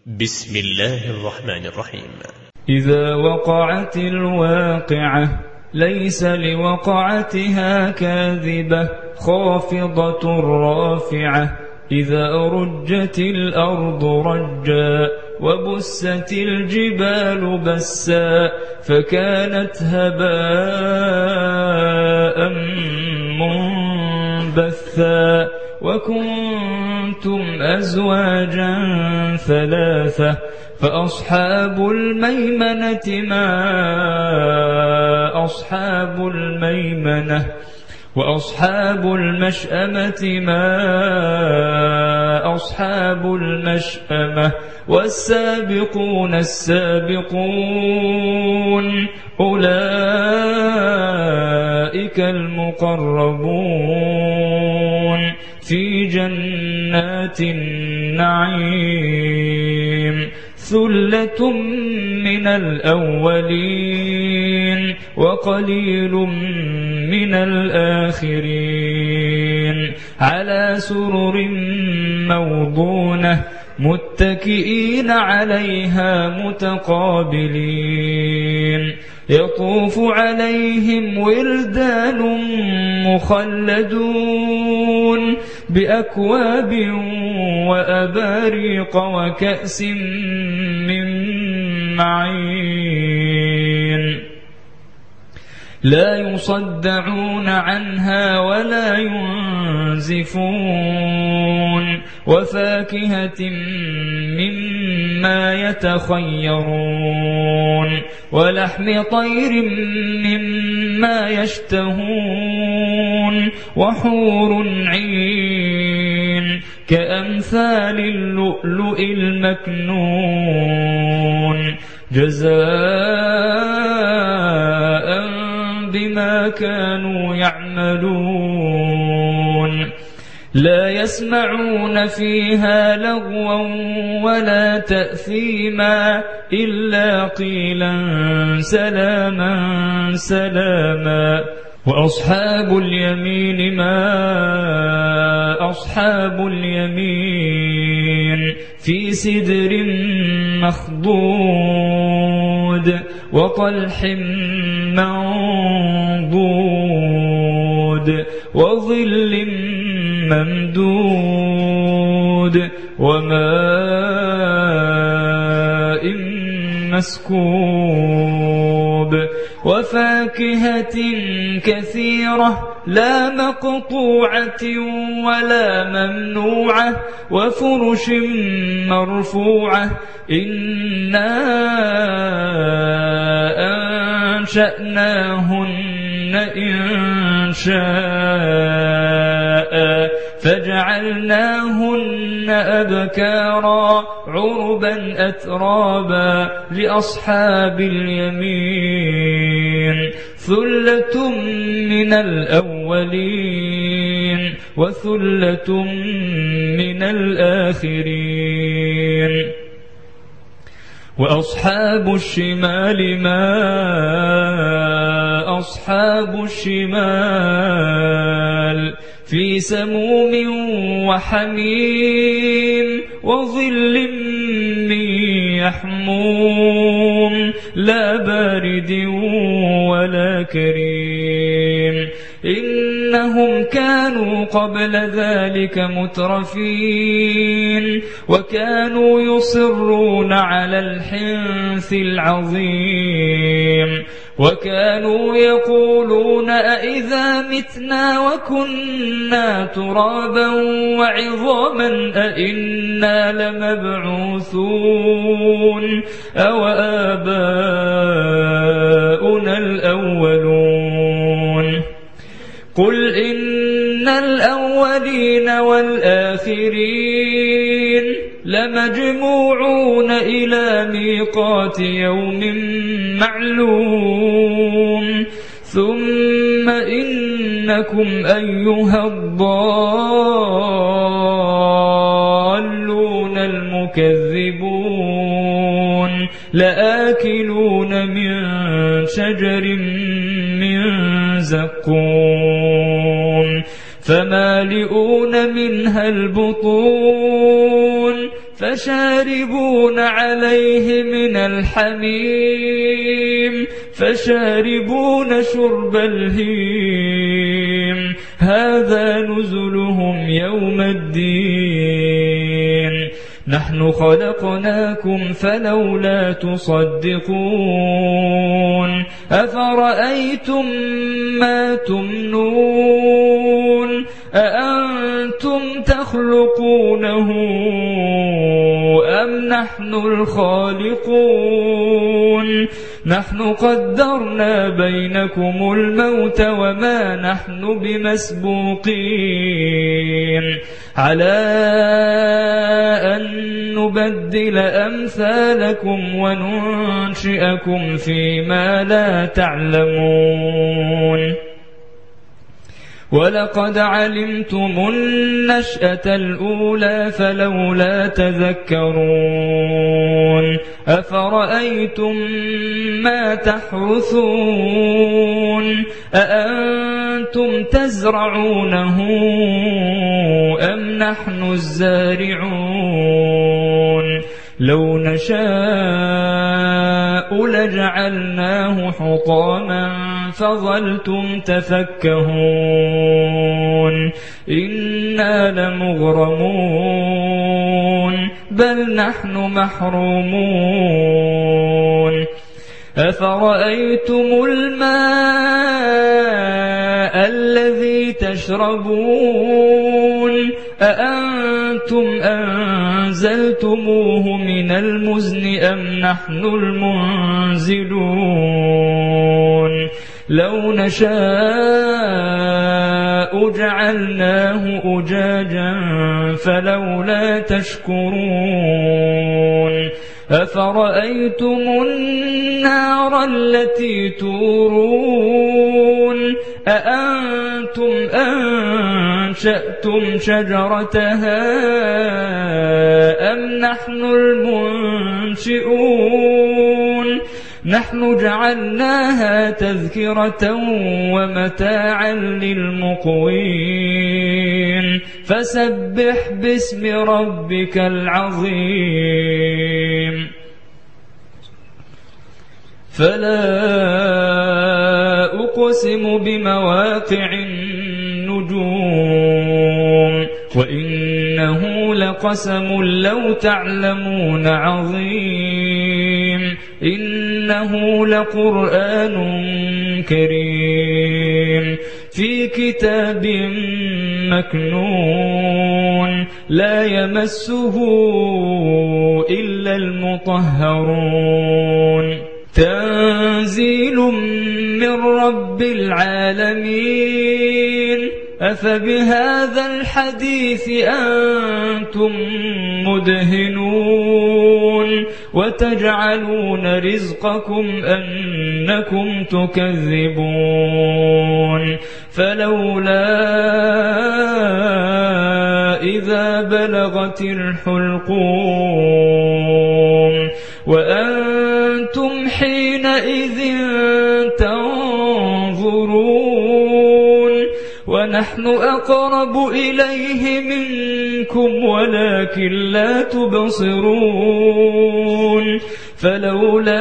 بسم الله الرحمن الرحيم. إذا وقعت الواقعة ليس لوقعتها كاذبة خافضة رافعة إذا رجت الأرض رجا وبست الجبال بسا فكانت هباء منبثا وكنتم أزواجا ثلاثة فأصحاب الميمنة ما أصحاب الميمنة وأصحاب المشأمة ما أصحاب المشأمة والسابقون السابقون أولئك المقربون في جنات النعيم ثلة من الأولين وقليل من الآخرين على سرر موضونة متكئين عليها متقابلين يطوف عليهم ولدان مخلدون بأكواب وأباريق وكأس من معين لا يصدعون عنها ولا ينزفون وفاكهة مما يتخيرون ولحم طير مما يشتهون وحور عين كأمثال اللؤلؤ المكنون جزاء بما كانوا يعملون لا يسمعون فيها لغوا ولا تأثيما إلا قيلا سلاما سلاما وأصحاب اليمين ما أصحاب اليمين في سدر مخضود وطلح منضود وظل ممدود وماء مسكوب وفاكهة كثيرة لا مقطوعة ولا ممنوعة وفرش مرفوعة إنا أنشأناهن إنشاء فجعلناهن أبكارا عربا أترابا لأصحاب اليمين ثلة من الأولين وثلة من الآخرين وأصحاب الشمال ما أصحاب الشمال في سموم وحميم وظل من يحموم لا بارد ولا كريم إنهم كانوا قبل ذلك مترفين وكانوا يصرون على الحنث العظيم وكانوا يقولون أئذا متنا وكنا ترابا وعظاما أئنا لمبعوثون أو آباؤنا الأولون قل إن الأولين والآخرين لمجموعون إلى ميقات يوم معلوم ثم إنكم أيها الضالون المكذبون لآكلون من شجر من زقوم فمالئون منها البطون فشاربون عليه من الحميم فشاربون شرب الهيم هذا نزلهم يوم الدين نحن خلقناكم فلولا تصدقون أفرأيتم ما تمنون أأنتم تخلقونه أم نحن الخالقون نحن قدرنا بينكم الموت وما نحن بمسبوقين على أن نبدل أمثالكم وننشئكم فيما لا تعلمون ولقد علمتم النشأة الأولى فلولا تذكرون أفرأيتم ما تحرثون أأنتم تزرعونه أم نحن الزارعون لو نشاء لجعلناه حطاما فظلتم تفكهون إنا لمغرمون بل نحن محرومون أفرأيتم الماء الذي تشربون أأنتم أنزلتموه من المزن أم نحن المنزلون لو نشاء جعلناه أجاجا فلولا تشكرون أفرأيتم النار التي تورون أأنتم أنشأتم شجرتها أم نحن المنشئون نحن جعلناها تذكرة ومتاعا للمقوين فسبح باسم ربك العظيم فلا أقسم بمواقع النجوم وإنه لقسم لو تعلمون عظيم إنه لقرآن كريم في كتاب مكنون لا يمسه إلا المطهرون تنزيل من رب العالمين أفبهذا الحديث أنتم مدهنون وتجعلون رزقكم أنكم تكذبون فلولا إذا بلغت الحلقوم وأنتم حينئذ تنظرون ونحن أقرب إليه منكم ولكن لا تبصرون فلولا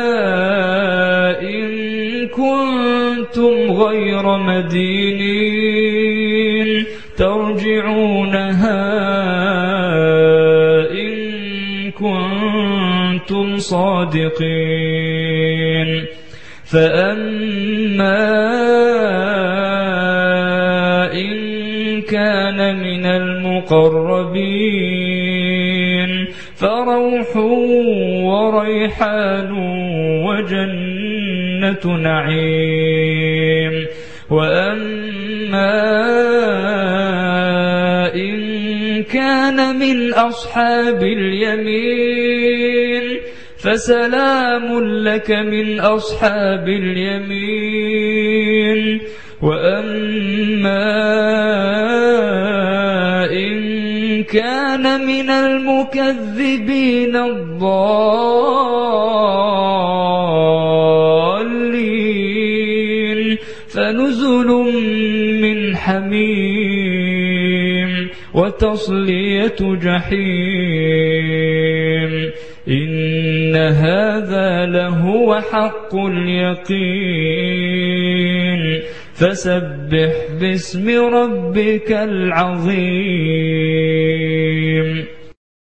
إن كنتم غير مدينين ترجعونها إن كنتم صادقين فأما إن كان من المقربين فروح وريحان وجنة نعيم وأما إن كان من أصحاب اليمين فسلام لك من أصحاب اليمين وأما إن كان من المكذبين الضالين فنزل من حميم وتصلية جحيم إن هذا لهو حق اليقين فسبح باسم ربك العظيم.